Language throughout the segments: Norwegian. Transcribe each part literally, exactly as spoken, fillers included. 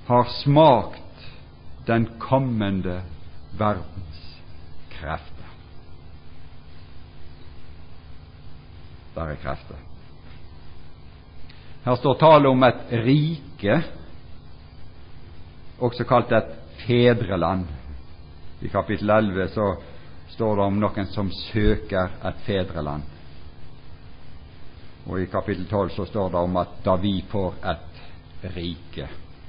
har smakt den kommende verdens krefter. Der er krefter. Her står tale om et rike, også kalt et fedreland. I kapittel elleve så står det om noen som søker et fedreland. Og i kapittel tolv så står det om at da vi får et rike.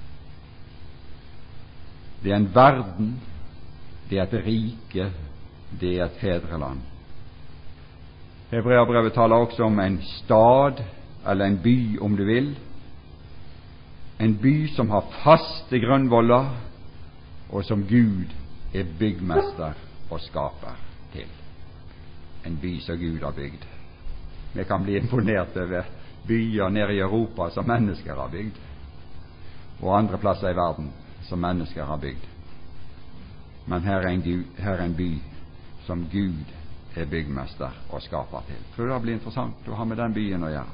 Det er en verden, det er et rike, det er et fedreland. Hebreabrevet taler også om en stad, eller en by om du vil. En by som har faste grunnvoller, og som Gud er byggmester og skaper til. En by som Gud har bygd. Vi kan bli imponert over byer nede i Europa som mennesker har bygd, og andre plasser i verden som mennesker har bygd. Men her er en, her er en by som Gud er byggmester og skaper til. Tror du det blir interessant å ha med den byen å gjøre?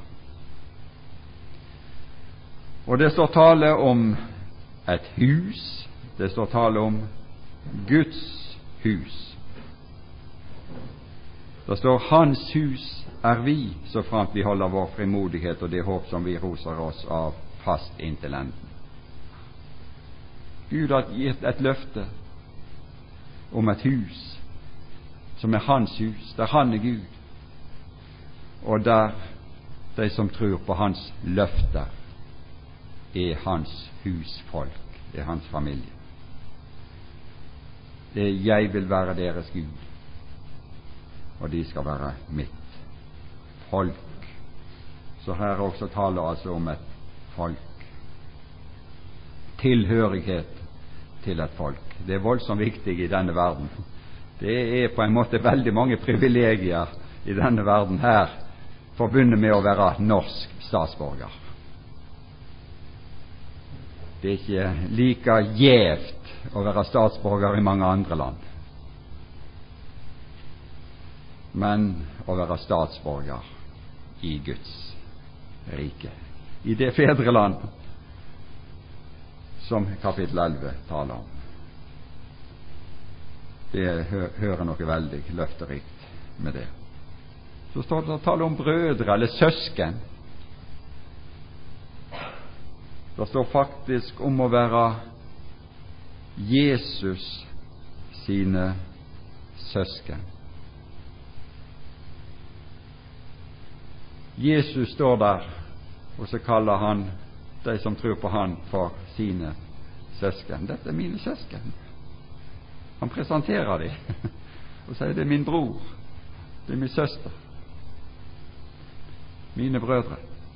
Og det står tale om et hus, det står tale om Guds hus. Det står hans hus er vi, så frant vi holder vår frimodighet og det håp som vi roser oss av fast inntil enden. Gud har gitt et løfte om et hus som er hans hus, der han er Gud, og der de som tror på hans løfter er hans husfolk, er hans familie. Det er jeg vil være deres Gud, og de skal være mitt folk. Så her også taler altså om et folk. Tilhørighet til et folk. Det er voldsomt viktig i denne verden. Det er på en måte veldig mange privilegier i denne verden her forbundet med å være norsk statsborger. Det er ikke like gjevt å være statsborger i mange andre land. Men å være statsborger i Guds rike, i det fedreland som kapittel elleve taler om. Det hører noe veldig løfterikt med det. Så står det å tale om brødre eller søsken. Det står faktisk om å være Jesus sine søsken. Jesus står der, og så kaller han de som tror på han for sine søsken. Dette er mine søsken. Han presenterer dem og sier det er min bror, det er min søster, mine brødre.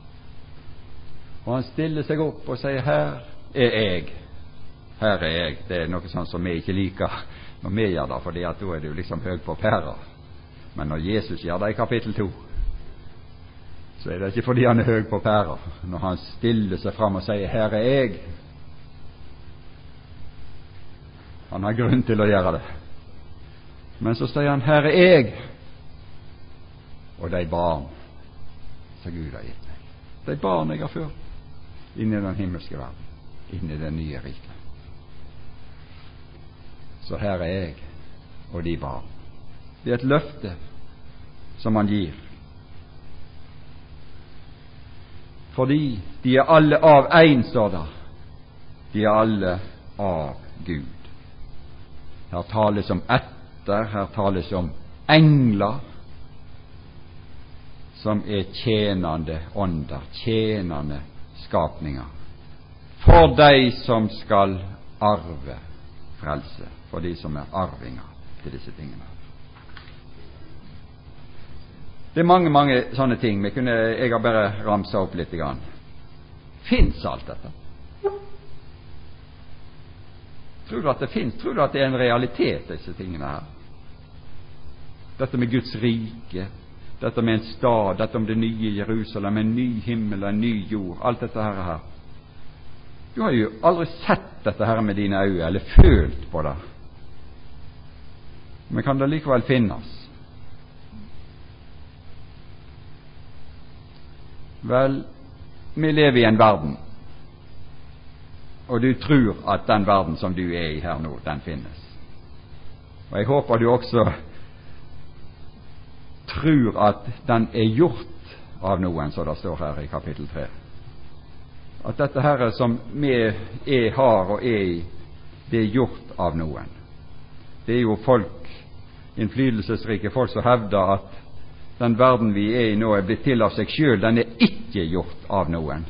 Og han stiller seg opp og sier her er jeg, her er jeg. Det er noe sånn som vi ikke liker når vi gjør det, for da er det jo liksom høy på pæra. Men når Jesus gjør det i kapittel to, så er det ikke fordi han er høy på pæra. Når han stiller seg fram og sier her er jeg, han har grunn til å gjøre det. Men så sier han her er jeg, og de barn som Gud har gitt meg. De barn jeg har ført inn i den himmelske verden, inn i det nye riket. Så her er jeg og de barn. Det er et løfte som han gir. Fordi de er alle av en, står det. De er alle av Gud. Her tales om etter, her tales om engler som er tjenende ånder, tjenende skapninger, for de som skal arve frelse, for de som er arvinger til disse tingene. Det er mange, mange sånne ting. Vi kunne, jeg har bare ramset opp litt grann. Finns alt dette? Tror du at det finnes? Tror du at det er en realitet, disse tingene her? Dette med Guds rike, dette med en stad, dette om det nye Jerusalem, en ny himmel, en ny jord, alt dette her her. Du har jo aldri sett dette her med dine øyne, eller følt på det. Men kan det likevel finnes? Vel, vi lever i en verden, og du tror at den verden som du er i her nå, den finnes. Og jeg håper du også tror at den er gjort av noen, så det står her i kapittel tre. At dette her som vi er, har og er i, det er gjort av noen. Det er jo folk, innflytelsesrike folk, som hevder at den verden vi er i nå er blitt til av seg selv. Den er ikke gjort av noen.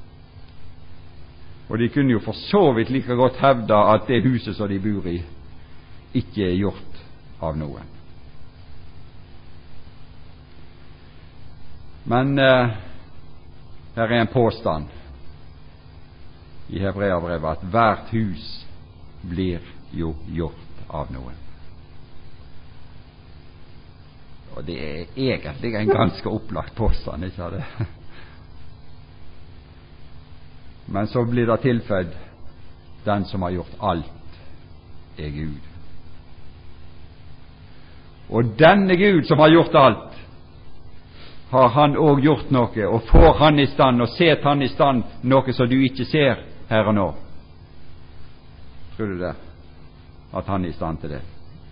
Og de kunne jo for så vidt like godt hevde at det huset som de bor i, ikke er gjort av noen. Men eh, her er en påstand i Hebreabrevet at hvert hus blir jo gjort av noen. Og det er egentlig en ganske opplagt påstand, ikke det? Men så blir det tilføyd: den som har gjort alt, er Gud. Og denne Gud som har gjort alt, har han også gjort noe, og får han i stand, og set han i stand noe som du ikke ser her og nå. Tror du det? At han er i stand til det?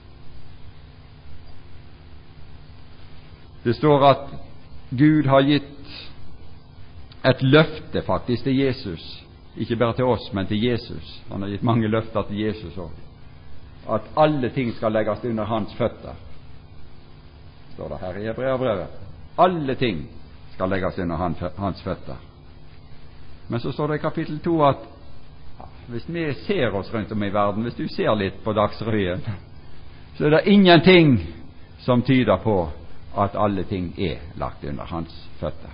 Det står at Gud har gitt et løfte faktisk til Jesus, ikke bare til oss, men til Jesus. Han har gitt mange løfter til Jesus også. At alle ting skal legges under hans føtter, står det her i Hebreabrevet. Alle ting skal legges under hans føtter. Men så står det i kapittel to at hvis vi ser oss rundt om i verden, hvis du ser litt på Dagsrevyen, så er det ingenting som tyder på at alle ting er lagt under hans føtter.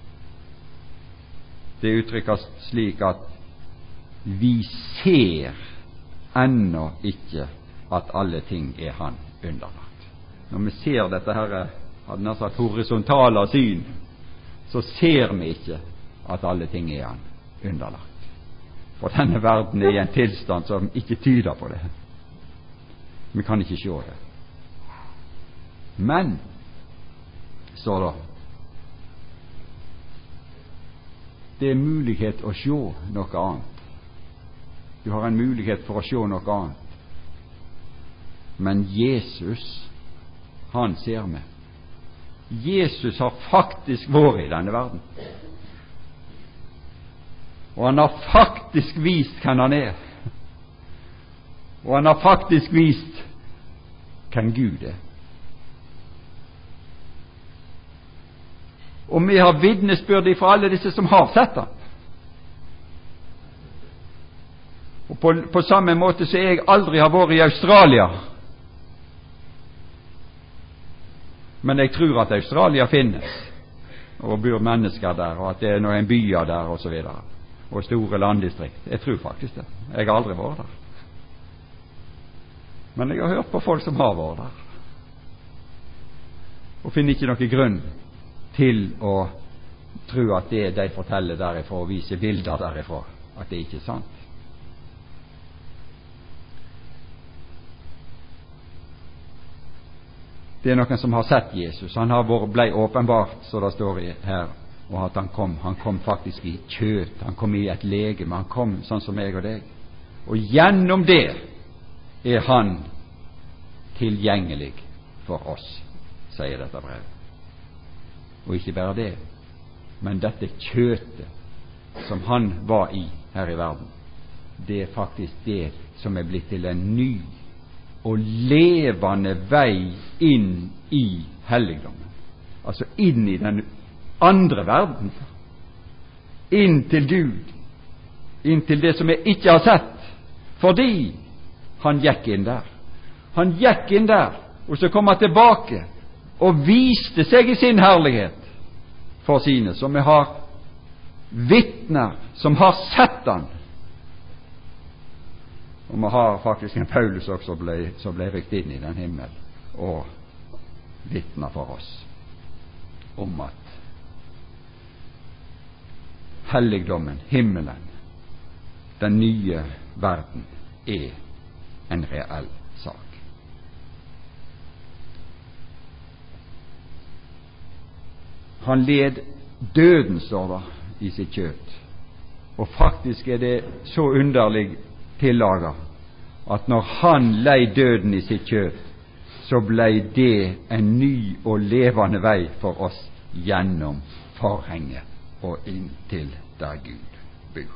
Det uttrykkes slik at vi ser ennå ikke at alle ting er han underlagt. Når vi ser dette her, hadde nær sagt horisontale syn, så ser vi ikke at alle ting er han underlagt. For denne verden er i en tilstand som ikke tyder på det. Vi kan ikke se det. Men så da, det er mulighet å se noe annet. Du har en mulighet for å se noe annet. Men Jesus, han ser vi. Jesus har faktisk vært i denne verden. Og han har faktisk vist hvem han er. Og han har faktisk vist hvem Gud er. Og vi har vitnesbyrd fra alle disse som har sett ham. Og på, på samme måte så jeg aldri har vært i Australia. Men jeg tror at Australia finnes, og bor mennesker der, og at det er noen byer der, og så videre, og store landdistrikt. Jeg tror faktisk det. Jeg har aldri vært der. Men jeg har hørt på folk som har vært der, og finner ikke noen grunn til å tro at det de forteller derifra og viser bilder derifra, at det ikke er sant. Det er noen som har sett Jesus. Han har vært, ble åpenbart, så det står her, og at han kom. Han kom faktisk i kjøtt. Han kom i et legeme. Han kom sånn som meg og deg. Og gjennom det er han tilgjengelig for oss, sier dette brevet. Og ikke bare det, men dette kjøttet som han var i her i verden, det er faktisk det som er blitt til en ny og levende vei inn i helligdommen. Altså inn i den andre verden. Inn til Gud. Inn til det som jeg ikke har sett. Fordi han gikk inn der. Han gikk inn der, og så kom han tilbake og viste seg i sin herlighet for sine, som vi har vitner som har sett han. Og vi har faktisk en Paulus også ble, som ble rykt inn i den himmel og vitner for oss om at helligdommen, himmelen, den nye verden er en reell sak. Han led døden, står det, i sitt kjøtt, Og faktisk er det så underlig tillaget at når han lei døden i sitt kjød, så blei det en ny og levende vei for oss gjennom forhenget og inn til der Gud bor.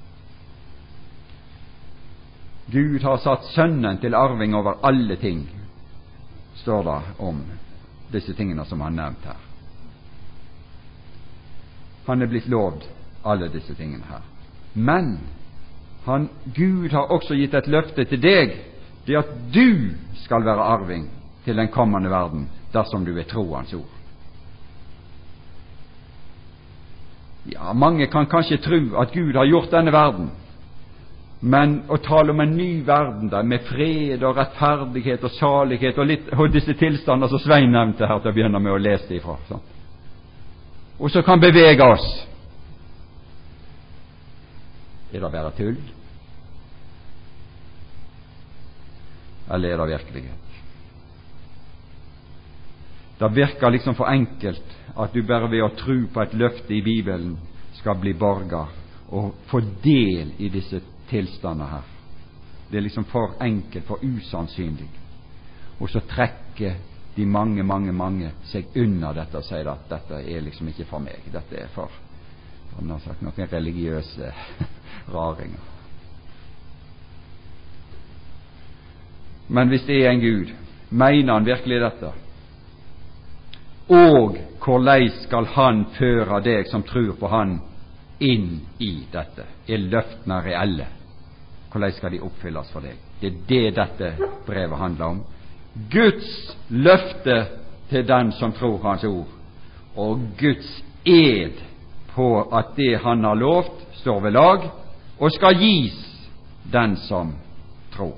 Gud har satt Sønnen til arving over alle ting, står det om disse tingene som han nevnt her. Han er blitt lovd alle disse tingene her. Men han, Gud har også gitt et løfte til deg, det at du skal være arving til den kommende verden, dersom du vil tro hans ord. Ja, mange kan kanskje tro at Gud har gjort denne verden, men å tale om en ny verden der, med fred og rettferdighet og salighet og, litt, og disse tilstander som Svein nevnte her til å begynne med å lese det ifra, sånn. Og så kan bevege oss. Er det bare tull? Eller er det virkelighet? Det virker liksom for enkelt at du bare ved å tro på et løfte i Bibelen skal bli borger og få del i disse tilstander her. Det er liksom for enkelt, for usannsynlig. Og så trekker de mange, mange, mange seg unna dette og sier at dette er liksom ikke for meg. Dette er for, for han har sagt, noen religiøse raringer. Men hvis det er en Gud, mener han virkelig dette? Og hvordan skal han føre deg som tror på han inn i dette? Er løftene reelle? Hvordan skal de oppfylles for deg? Det er det dette brevet handler om. Guds løfte til den som tror hans ord, og Guds ed på at det han har lovt står ved lag og skal gis den som tror.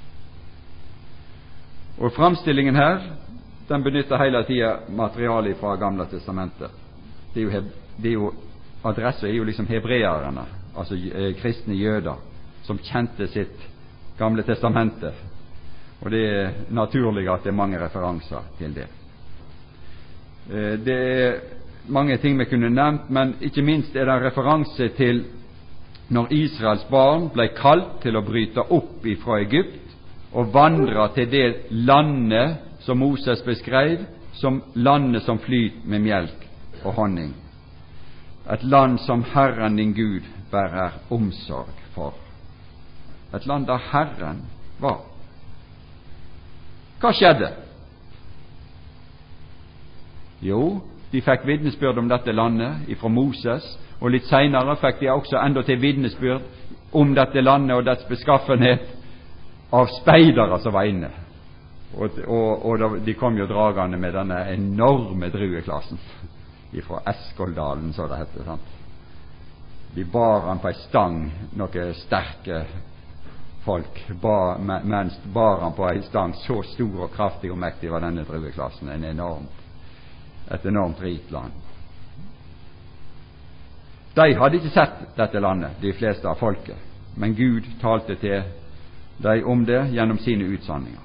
Og framstillingen her, den benytter hele tiden materiale fra Gamle testamentet. Det er jo, det er jo adresse er jo liksom hebreerne, altså kristne jøder, som kjente sitt Gamle testamentet. Og det er naturlig at det er mange referanser til det. Det er mange ting vi kunne nevnt, men ikke minst er det en referanse til når Israels barn ble kalt til å bryte opp ifra Egypt og vandre til det landet som Moses beskrev som landet som flyter med melk og honning. Et land som Herren din Gud bærer omsorg for. Et land der Herren var. Hva skjedde? Jo, de fikk vitnesbyrd om dette landet ifra Moses, og litt senere fikk de også enda til vitnesbyrd om dette landet og dets beskaffenhet av speidere som var inne. Og, og, og de kom jo dragende med denne enorme drueklassen ifra Eskoldalen, så det hette, sant? De bar han på ei stang, noen sterke folk, bar, mens bar han på ei stang, så stor og kraftig og mektig var denne drueklassen, en enormt, et enormt rikt land. De hadde ikke sett dette landet, de fleste av folket, men Gud talte til dem om det gjennom sine utsanninger.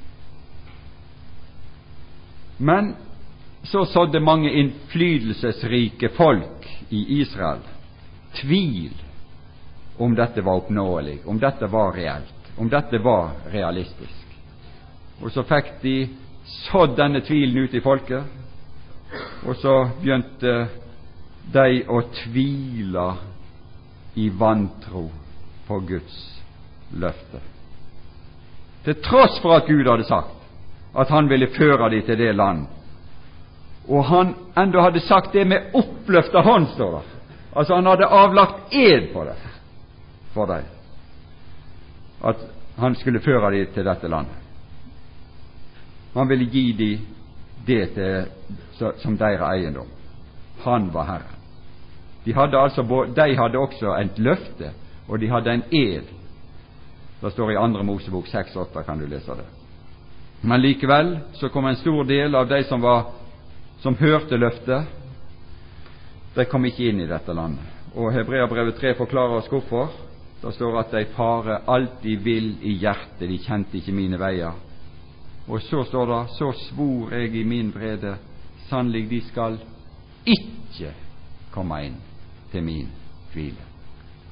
Men så sådde mange innflytelsesrike folk i Israel tvil om dette var oppnåelig, om dette var reelt, om dette var realistisk. Og så fikk de sådd denne tvilen ut i folket, og så begynte de å tvile i vantro på Guds løfte. Til tross for at Gud hadde sagt at han ville føre dem til det land, og han enda hadde sagt det med oppløftet hånd, står det. Altså han hadde avlagt ed på det for dem, at han skulle føre dem til dette landet. Han ville gi dem det til, som deres eiendom. Han var Herren. De hadde altså, de hadde også et løfte, og de hadde en ed. Det står i andre Mosebok seks åtte, kan du lese det. Men likevel så kom en stor del av de som var som hørte løftet, de kom ikke inn i dette landet. Og Hebreabrevet tre forklarer oss hvorfor. Det står at de fare alt de vil i hjertet, de kjente ikke mine veier. Og så står det, så svor jeg i min vrede, sannelig de skal ikke komme inn til min hvile.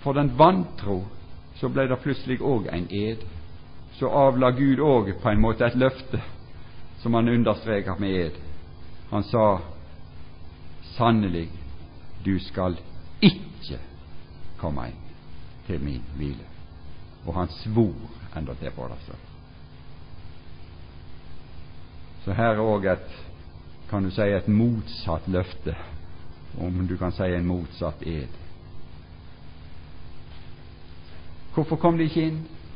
for den vantro, så ble det plutselig òg en ed. Så avla Gud òg på en måte et løfte som han understreker med ed. Han sa, sannelig, du skal ikke komme inn til min hvile. Og han svor enda til på det. Så, så her er òg et, kan du si, et motsatt løfte, om du kan si en motsatt ed. Hvorfor kom de ikke inn?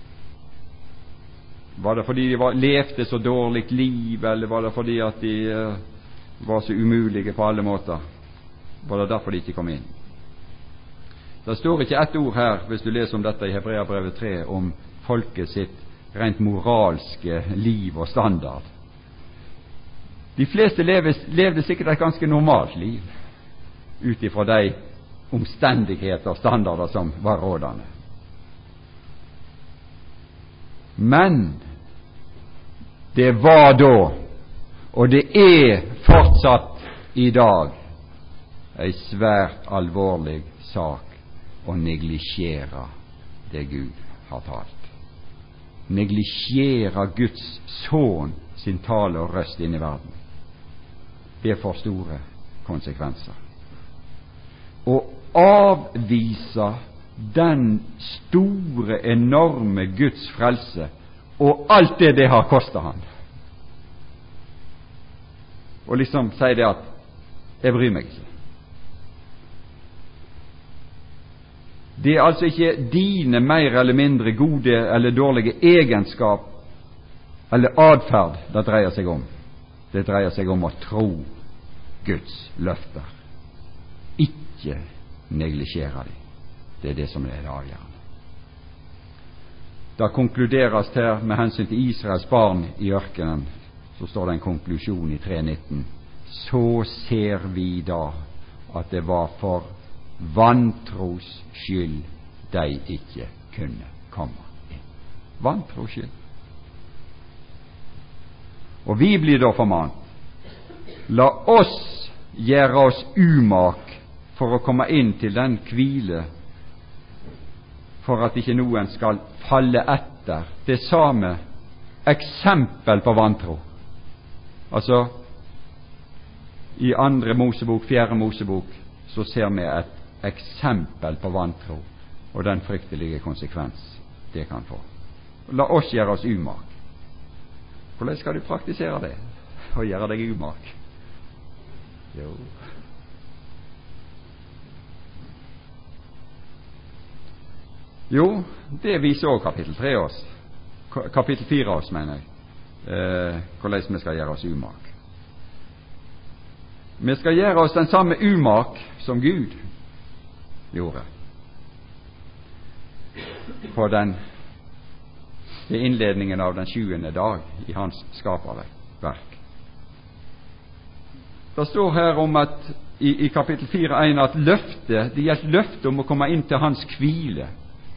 Var det fordi de var, levde så dårlig liv, eller var det fordi at de uh, var så umulige på alle måter? Var det derfor de ikke kom inn? Det står ikke ett ord her, hvis du leser om dette i Hebreabrevet tre, om folket sitt rent moralske liv og standard. De fleste levde, levde sikkert et ganske normalt liv, ut ifra de omstendigheter og standarder som var rådende. Men det var da, og det er fortsatt i dag, en svært alvorlig sak å neglisjere det Gud har talt. Neglisjere Guds sønn sin tale og røst inn i verden. Det får store konsekvenser. Å avvise den store, enorme Guds frelse og alt det det har kostet han, og liksom si det at jeg bryr meg ikke. Det er altså ikke dine mer eller mindre gode eller dårlige egenskap eller adferd det dreier seg om. Det dreier seg om å tro Guds løfter, ikke neglisjere dem. Det er det som er det avgjørende. Da konkluderes her med hensyn til Israels barn i ørkenen, så står det en konklusjon i tre nitten. Så ser vi da at det var for vantros skyld de ikke kunne komme inn. Vantros skyld. Og vi blir da formant. La oss gjøre oss umak for å komme inn til den hvile, for at ikke noen skal falle etter det samme eksempel på vantro. Altså, i andre Mosebok, fjerde Mosebok, så ser vi et eksempel på vantro og den fryktelige konsekvens det kan få. La oss gjøre oss umak. Hvordan skal du praktisere det? Å gjøre deg umak? Jo, Jo, det viser også kapittel tre oss, kapittel fire oss, mener jeg, eh, hvordan vi skal gjøre oss umak. Vi skal gjøre oss den samme umak som Gud gjorde på den ved innledningen av den sjuende dag i hans skaperverk. Det står her om at i, i kapittel fire en at løftet, det gjelder løftet om å komme inn til hans hvile.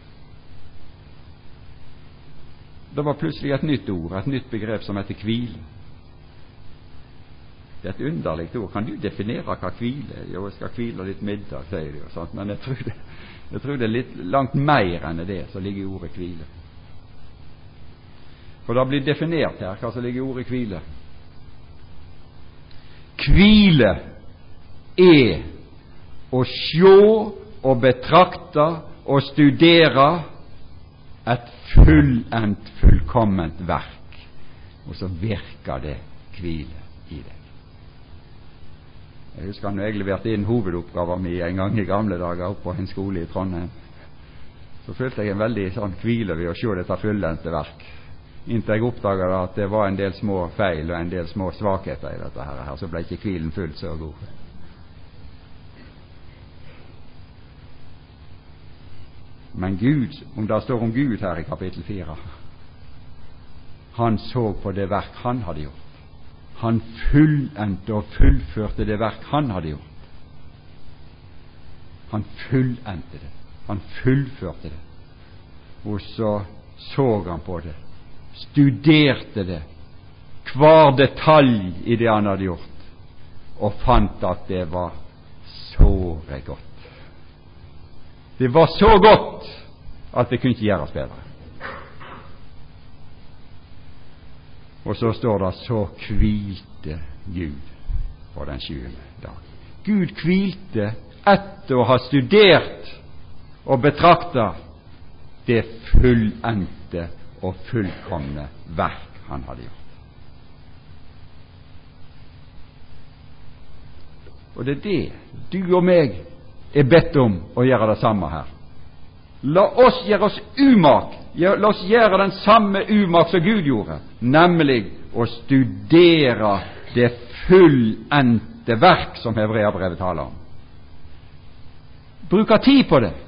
Det var plutselig et nytt ord, et nytt begrep som heter hvile. Det er et underlig ord. Kan du definere hva hvile er? Jo, jeg skal hvile litt middag, sier de, og sånt, men jeg tror, det, jeg tror det er litt langt mer enn det som ligger i ordet hvile. For det blir definert her hva som ligger i ordet hvile. Hvile er å sjå og betrakte og studere et fullendt, fullkomment verk, og så virker det hvile i deg. Jeg husker når jeg leverte inn hovedoppgaven min en gang i gamle dager oppe på en skole i Trondheim, så følte jeg en veldig sånn hvile ved å se dette fullendte verk, inntil jeg oppdaget at det var en del små feil og en del små svakheter i dette her, så ble ikke hvilen fullt så god. Men Gud, om det står om Gud her i kapittel fire, han så på det verk han hadde gjort. Han fullendte og fullførte det verk han hadde gjort. Han fullendte det. Han fullførte det. Og så så han på det, studerte det, hver detalj i det han hadde gjort, og fant at det var såre godt. Det var så godt at det kunne ikke gjøres bedre. Og så står det så hvilte Gud på den sjuende dag. Gud hvilte etter å ha studert og betraktet det fullendte og fullkomne verk han hadde gjort. Og det er det du og meg er bedt om å gjøre det samme her. La oss gjøre oss umak, la oss gjøre den samme umak som Gud gjorde, nemlig å studere det fullendte verk som Hebreabrevet taler om. Bruke tid på det,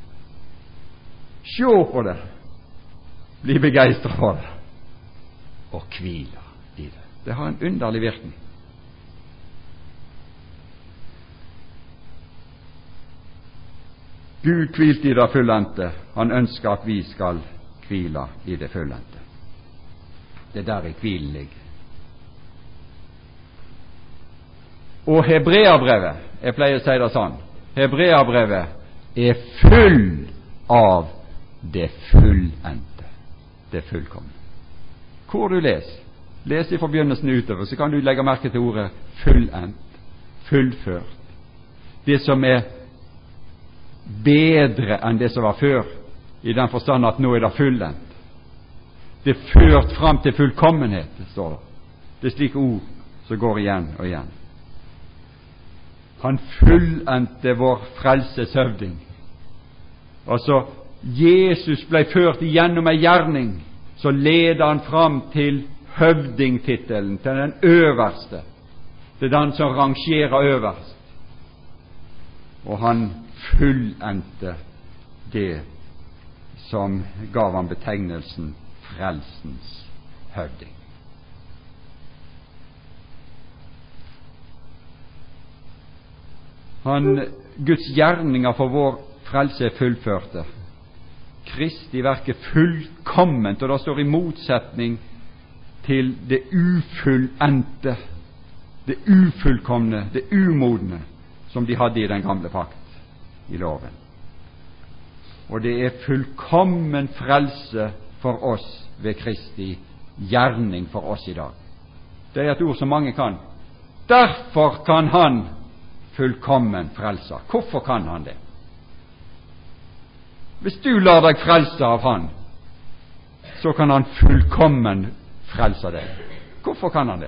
se på det, bli begeistret for det, og hvile i det. Det har en underlig virkning. Gud hvilte i det fullendte. Han ønsker at vi skal hvile i det fullendte. Det er der i hvilen ligger. Og Hebreabrevet, jeg pleier å si det sånn, Hebreabrevet er full av det fullendte, det fullkomne. Hvor du leser, les i forbegynnelsen utover, så kan du legge merke til ordet fullendt, fullført. Det som er bedre enn det som var før, i den forstand at nå er det fullendt. Det er ført fram til fullkommenhet, står det. Det er slike ord som går igjen og igjen. Han fullendte vår frelses høvding. Altså, Jesus ble ført igjennom en gjerning, så leder han fram til høvdingtittelen, til den øverste, til den som rangerer øverst. Og han fullendte det som gav ham betegnelsen frelsens høvding. Han, Guds gjerninger for vår frelse er fullførte. Kristi verk er fullkomment, og det står i motsetning til det ufullendte, det ufullkomne, det umodne, som de hadde i den gamle pakt, i loven. Og det er fullkommen frelse for oss ved Kristi gjerning for oss i dag. Det er et ord som mange kan. Derfor kan han fullkommen frelse. Hvorfor kan han det? Hvis du lar deg frelse av han, så kan han fullkommen frelse deg. Hvorfor kan han det?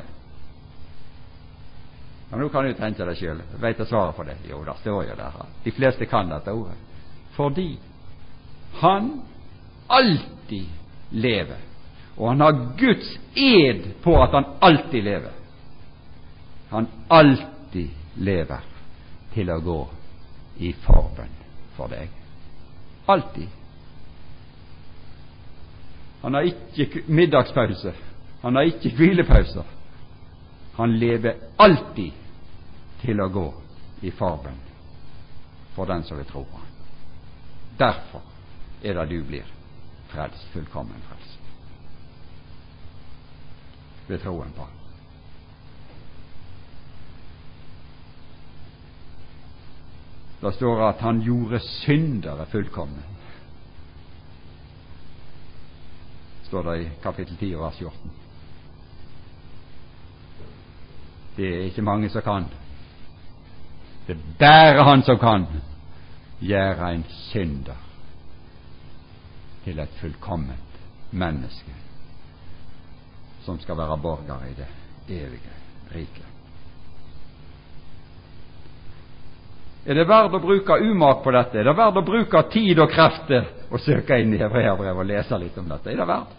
Ja, nå kan du tenke deg selv. Vet jeg svaret på det? Jo, det står jo der. De fleste kan dette ordet. Fordi han alltid lever. Og han har Guds ed på at han alltid lever. Han alltid lever til å gå i forbønn for deg. Alltid. Han har ikke middagspause. Han har ikke hvilepauser. Han lever alltid til å gå i forbønn for den som vil tro på han. Derfor er det du blir frelst, fullkommen frelst, ved troen på han. Det står at han gjorde syndere fullkomne. Står det i kapittel ti, vers fjorten. Det er ikke mange som kan. Det er bare han som kan gjøre en synder til et fullkomment menneske som skal være borger i det evige riket. Er det verdt å bruke umak på dette? Er det verdt å bruke tid og krefter og søke inn i Hebreabrevet og lese litt om dette? Er det verdt?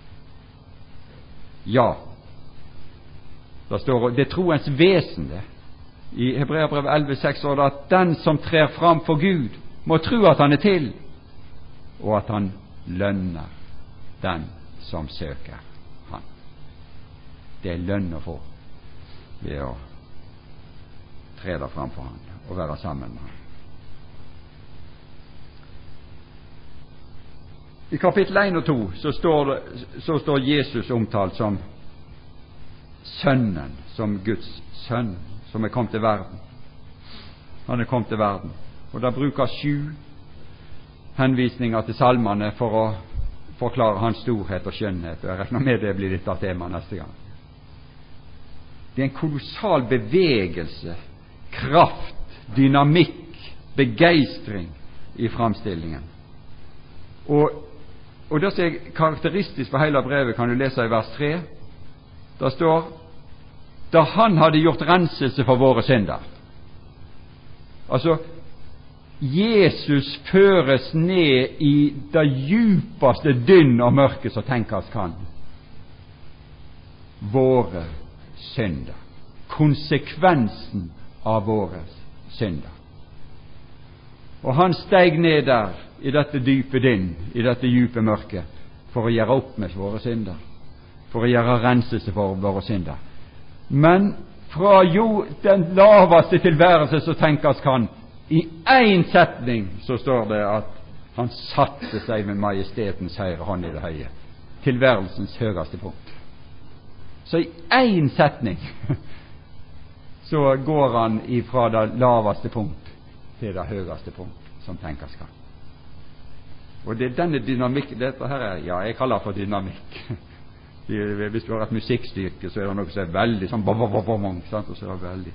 Ja. Det står, det er troens vesen det. I Hebreabrevet elleve seks står det at den som trer fram for Gud, må tro at han er til, og at han lønner den som søker han. Det er lønn å få ved å tre der fram for han og være sammen med han. I kapittel én og to så står, så står Jesus omtalt som Sønnen, som Guds sønn, som er kommet til verden. Han er kommet til verden. Og det brukes sju henvisninger til salmene for å forklare hans storhet og skjønnhet, og jeg regner med det blir litt av tema neste gang. Det er en kolossal bevegelse, kraft, dynamikk, begeistring i framstillingen. Og, og det som er karakteristisk for hele brevet, kan du lese i vers tre. Der står: da han hadde gjort renselse for våre synder. Altså, Jesus føres ned i det djupeste dynn og mørke som tenkes kan. Våre synder. Konsekvensen av våre synder. Og han steg ned der i dette dype dynn, i dette dype mørke, for å gjøre opp med våre synder, for å gjøre renselse for våre synder. Men fra jo den laveste tilværelse som tenkes kan, i én setning så står det at han satte seg med majestetens høyre hånd i det høye, tilværelsens høyeste punkt. Så i én setning så går han ifra det laveste punkt til det høyeste punkt som tenkes kan. Og det er denne dynamikk, dette her er, ja, jeg kaller det for dynamikk. Hvis du har et musikkstykke, så er det noe som er veldig sånn bom-bom-bom-bom, sant? Og så er det veldig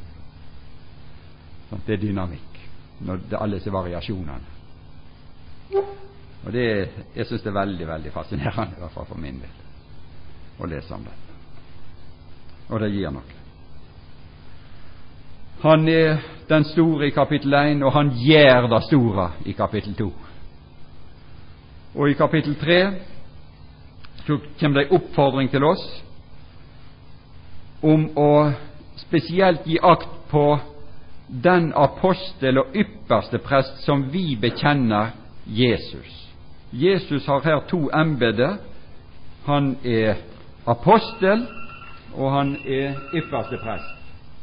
sånn, det er dynamikk når det er alle disse variasjonene. Og det, jeg synes det er veldig, veldig fascinerende, i hvert fall for min del, å lese om det. Og det gir noe. Han er den store i kapittel én, og han gjør det store i kapittel to. Og i kapittel tre så kommer det en oppfordring til oss om å spesielt gi akt på den apostel og ypperste prest som vi bekjenner, Jesus. Jesus har her to embeder. Han er apostel, og han er ypperste prest.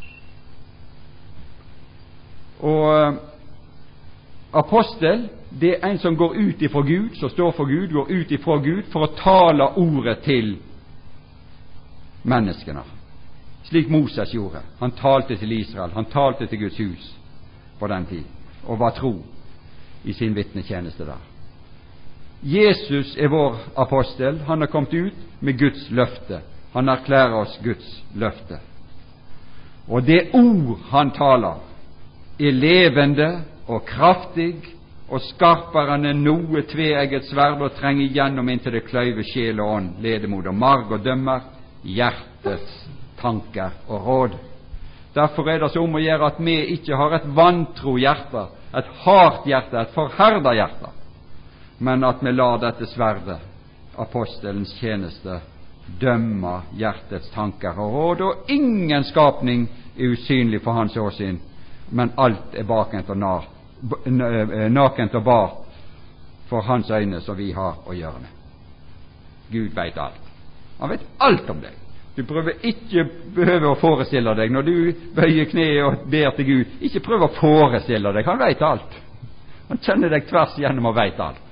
Og apostel, det er en som går ut ifra Gud, som står for Gud, går ut ifra Gud for å tale ordet til menneskene, slik Moses gjorde. Han talte til Israel, han talte til Guds hus på den tid, og var tro i sin vitnetjeneste der. Jesus er vår apostel. Han har kommet ut med Guds løfte. Han erklærer oss Guds løfte. Og det ord han taler, er levende og kraftig og skarpere enn noe tveegget sverd, og trenger igjennom inntil det kløyver sjel og ånd, ledemod og marg, og dømmer hjertets tanker og råd. Derfor er det så om å gjøre at vi ikke har et vantro hjerte, et hardt hjerte, et forherdet hjerte, men at vi lar dette sverdet, apostelens tjeneste, dømme hjertets tanker og råd, og ingen skapning er usynlig for hans åsyn, men alt er bakent og nar, nakent og bart for hans øyne som vi har å gjøre med. Gud vet alt. Han vet alt om deg. Du prøver ikke behøve å forestille deg når du bøyer kne og ber til Gud. Ikke prøv å forestille deg. Han vet alt. Han kjenner deg tvers igjennom og vet alt.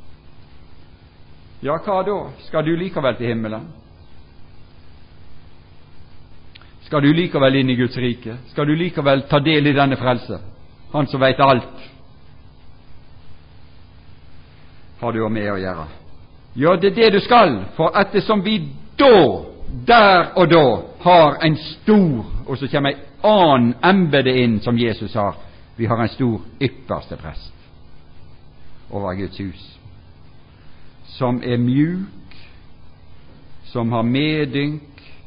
Ja, hva da? Skal du likevel til himmelen? Skal du likevel inn i Guds rike? Skal du likevel ta del i denne frelse? Han som vet alt, har du med å gjøre. Ja, det er det du skal, for ettersom vi da, der og da, har en stor, og så kommer en annen embede inn, som Jesus har, vi har en stor ypperste prest over Guds hus, som er mjuk, som har medynk,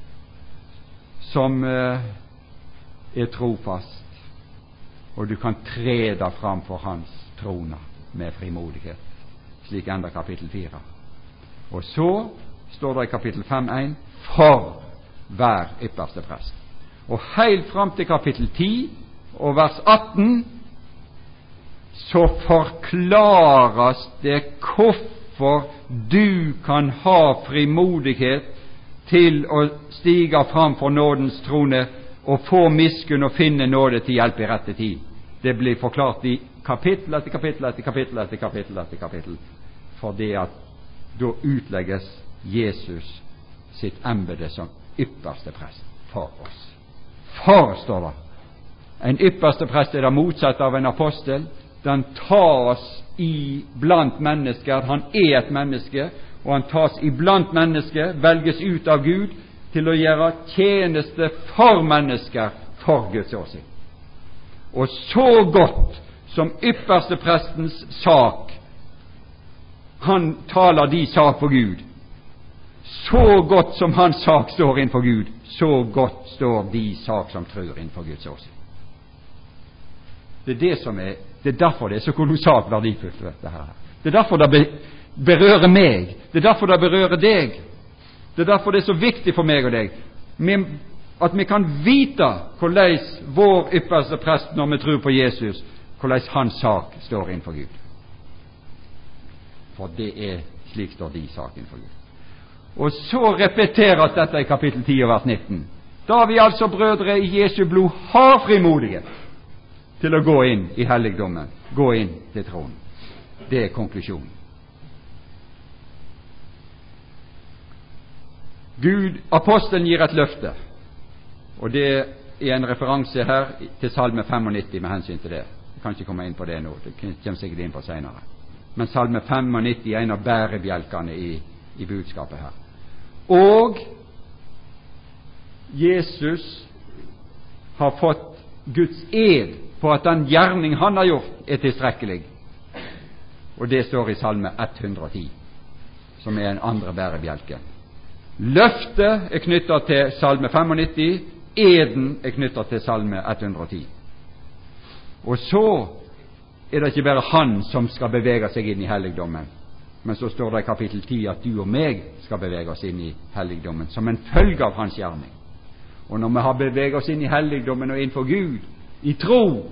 som uh, er trofast, og du kan tre deg fram for hans trone med frimodighet. Slik ender kapittel fire. Og så står det i kapittel fem én for hver ypperste prest. Og helt fram til kapittel ti og vers atten så forklares det hvorfor du kan ha frimodighet til å stige fram for nådens trone og få miskunn og finne nåde til hjelp i rette tid. Det blir forklart i kapittel etter kapittel etter kapittel etter kapittel etter kapittel, for det at da utlegges Jesus sitt embede som ypperste prest for oss. For, står det. En ypperste prest er det motsatt av en apostel. den tas i blant mennesker. Han er et menneske, og han tas i blant mennesker, velges ut av Gud til å gjøre tjeneste for mennesker for Guds åsyn. Og så godt som ypperste prestens sak, han taler de sak for Gud, så godt som hans sak står innenfor Gud, så godt står de sak som tror innenfor Guds åsyn. Det er det som er, det er derfor det er så kolossalt verdifullt, dette her. Det er derfor det berører meg. Det er derfor det berører deg. Det er derfor det er så viktig for meg og deg, at vi kan vite hvordan vår ypperste prest, når vi tror på Jesus, hvordan hans sak står innenfor Gud. For det er slik står de sak innenfor Gud. Og så repeteres dette i kapittel ti og vers nitten. Da vi altså, brødre i Jesu blod, har frimodighet til å gå inn i helligdommen, gå inn til tronen. Det er konklusjonen. Gud, apostelen gir et løfte, og det er en referanse her til salme femognitti med hensyn til det. Jeg kan ikke komme inn på det nå, det kommer sikkert inn på senere. Men salme femognitti er en av bærebjelkene i, i budskapet her. Og Jesus har fått Guds ed på at den gjerning han har gjort, er tilstrekkelig. Og det står i salme ett hundre og ti, som er en andre bærebjelke. Løftet er knyttet til salme femognitti, eden er knyttet til salme ett hundre og ti. Og så er det ikke bare han som skal bevege seg inn i helligdommen, men så står det i kapittel ti at du og meg skal bevege oss inn i helligdommen som en følge av hans gjerning. Og når vi har beveget oss inn i helligdommen og inn for Gud i tro,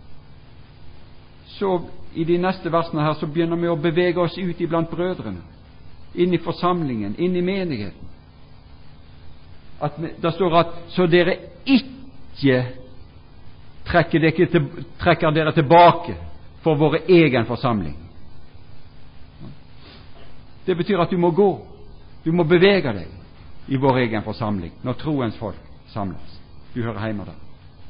så i de neste versene her så begynner vi å bevege oss ut iblant brødrene, inn i forsamlingen, inn i menigheten. At vi, det står at så dere ikke trekker dere, til, trekker dere tilbake for vår egen forsamling. Det betyr at du må gå, du må bevege deg i vår egen forsamling når troens folk samles. Du hører hjemme der.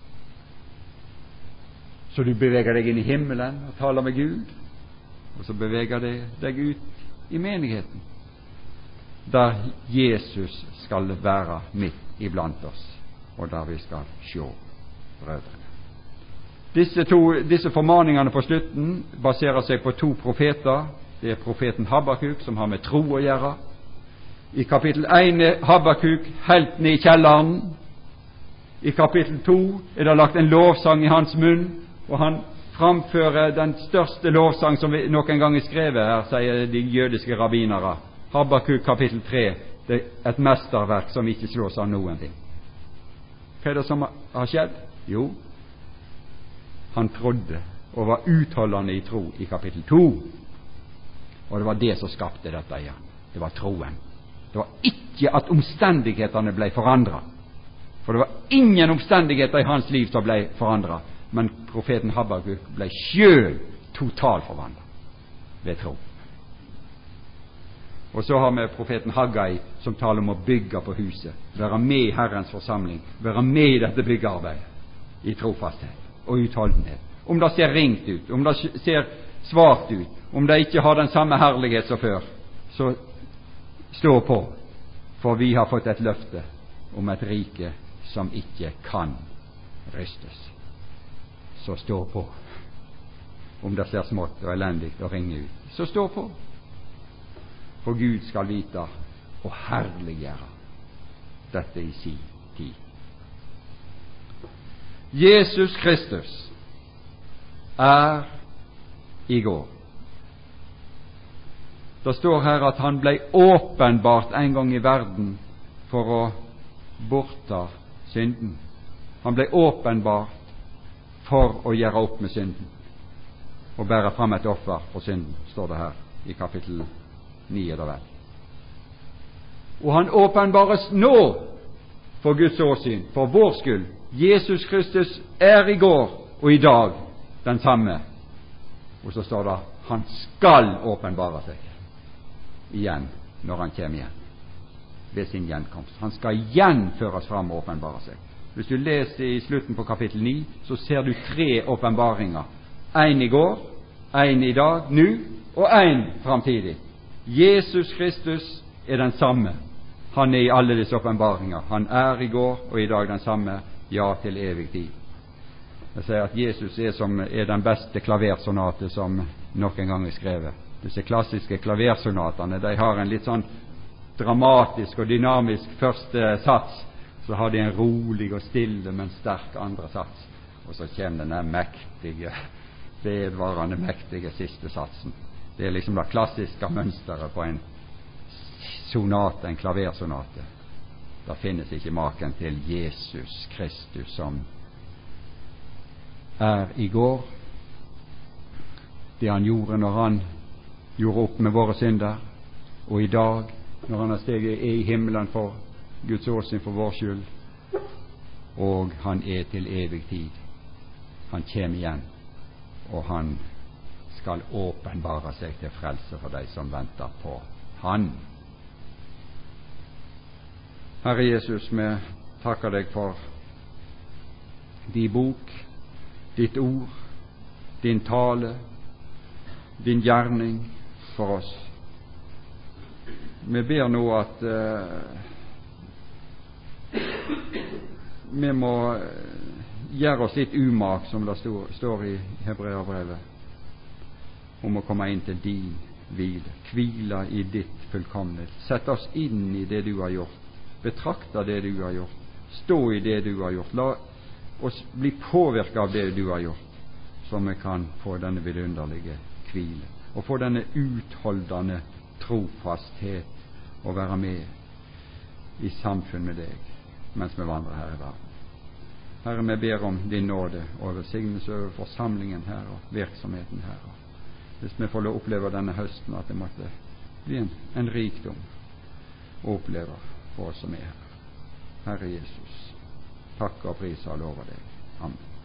Så du beveger deg inn i himmelen og taler med Gud, og så beveger deg, deg ut i menigheten, der Jesus skal være midt iblant oss, og der vi skal se brødrene. Disse, to, disse formaningene på slutten baserer seg på to profeter. Det er profeten Habakuk, som har med tro å gjøre. I kapittel én er Habakuk helt ned i kjelleren. I kapittel to er det lagt en lovsang i hans munn, og han framfører den største lovsang som vi noen gang er skrevet her, sier de jødiske rabbinere. Habakuk kapittel tre, det er et mesterverk som ikke slås av noen ting. Hva er det som har skjedd? Jo, han trodde og var utholdende i tro i kapittel to, og det var det som skapte dette igjen. Det var troen. Det var ikke at omstendighetene ble forandret, for det var ingen omstendigheter i hans liv som ble forandret, men profeten Habakuk ble selv totalforvandlet ved tro. Og så har vi profeten Haggai, som taler om å bygge på huset, være med i Herrens forsamling, være med i dette byggearbeidet i trofasthet og utholdenhet. Om det ser ringt ut, om det ser svagt ut, om det ikke har den samme herlighet som før, så stå på, for vi har fått et løfte om et rike som ikke kan rystes. Så stå på. Om det ser smått og elendig og ringe ut, så stå på. For Gud skal vite og herliggjøre dette i sin tid. Jesus Kristus er i går. Det står her at han ble åpenbart en gang i verden for å bortta synden. Han ble åpenbart for å gjøre opp med synden og bære fram et offer for synden, står det her i kapittel ni er det vel. Og han åpenbares nå for Guds åsyn, for vår skyld. Jesus Kristus er i går og i dag den samme. Og så står det han skal åpenbare seg igjen når han kommer igjen ved sin gjenkomst. Han skal igjen føres fram og åpenbare seg. Hvis du leser i slutten på kapittel ni, så ser du tre åpenbaringer. En i går, En i dag, nå, og en framtidig. Jesus Kristus er den samme. Han er i alle disse åpenbaringer. Han er i går og i dag den samme, ja, til evig tid. Jeg sier at Jesus er, som, er den beste klaversonate som noen gang er skrevet. Disse klassiske klaversonatene, de har en litt sånn dramatisk og dynamisk første sats, så har de en rolig og stille, men sterk andre sats, og så kommer denne mektige, vedvarende mektige siste satsen. Det er liksom det klassiske mønsteret på en sonate, en klaversonate. Det finnes ikke maken til Jesus Kristus, som er i går, det han gjorde når han gjorde opp med våre synder, og i dag, når han har steget i himmelen for Guds åsyn for vår skyld, og han er til evig tid. Han kommer igjen, og han skal åpenbare seg til frelse for de som venter på han. Herre Jesus, vi takker deg for din bok, ditt ord, din tale, din gjerning for oss. Vi ber nå at uh, vi må gjøre oss litt umak, som det står, står i Hebreerbrevet, om å komme inn til din hvile, hvile i ditt fullkomne. Sett oss inn i det du har gjort, betrakte det du har gjort, stå i det du har gjort, la oss bli påvirket av det du har gjort, så vi kan få denne vidunderlige hvile, og få denne utholdende trofasthet og være med i samfunn med deg mens vi vandrer her i verden. Herre, vi ber om din nåde og velsignelse over forsamlingen her og virksomheten her. Hvis vi får oppleve denne høsten, at det måtte bli en, en rikdom å oppleve for oss som er her. Herre Jesus, takk og pris og lover deg. Amen.